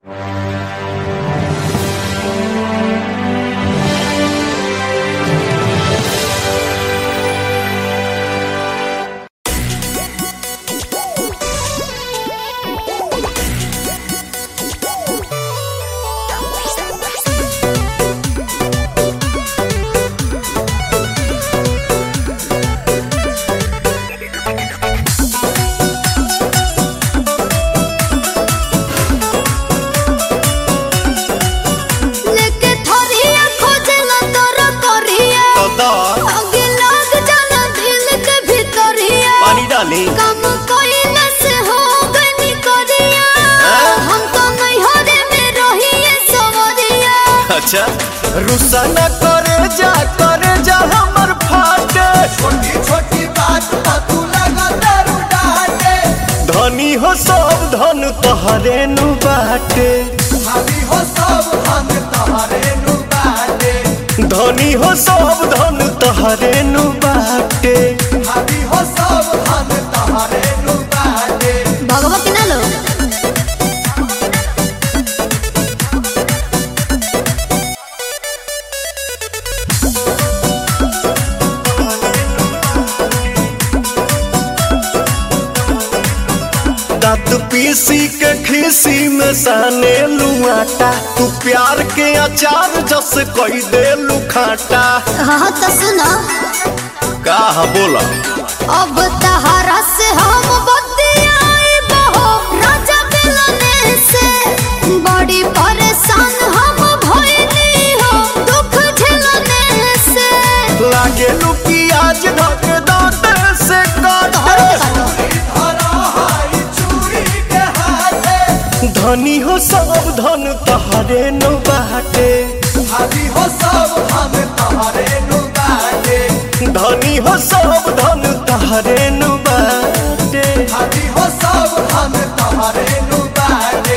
अच्छा रुसा न करे जा हमर फाटे छोटी छोटी बात पर तू लगा दारू डाटे धनी हो सब धन तोहरे नु बाटे भाभी हो सब हम तोहरे नु बाटे धनी हो सब धन तोहरे नु बाटे भाभी हो सब हम तोहरे नु बाटे भगवा के ना लो दांत पीसी के खीसी में साने लुआटा तू प्यार के अचार जस कोई दे लुखाटा हाँ तो सुनो का बोला अब तहरा से हम बतियाए बहो राजा मिलने से बड़ी परेशान हम भइली हो दुख झेलने से लागे लू प्याज ढक दांत से काट धनी हो सब धन तोहरे नु बाटे भाभी हो सब हम तोहरे नु बाटे धनी हो सब धन तोहरे नु बाटे भाभी हो सब हम तोहरे नु बाटे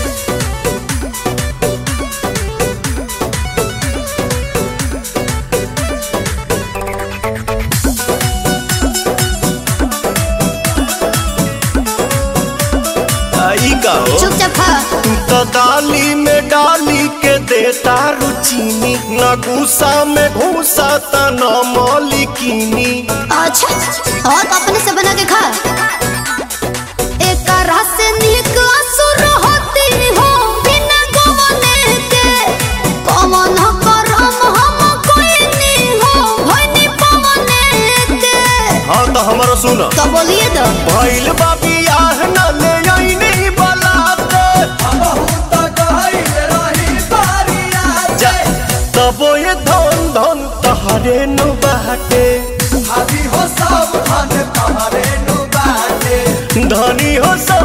आई का हो चुपचाप खा तू तो दाली में डाली के देता रुचीनी न गुस्सा में घूसा त न मौलिकीनी अच्छा और अपने से बना के खा एक रस निक असुर होती हो बिना गवने के कमन करम हम कोई नहीं हो भइनी पवने के हाँ तो हमारा सुन तो बोलिए तो भइल बाबी आह न ले आई नहीं बलाते बहुत गहरी रही बारिया जा तबो ये धन धन तोहरे नु बाटे भाभी हो सब हम तोहरे नु बाटे धनी हो सब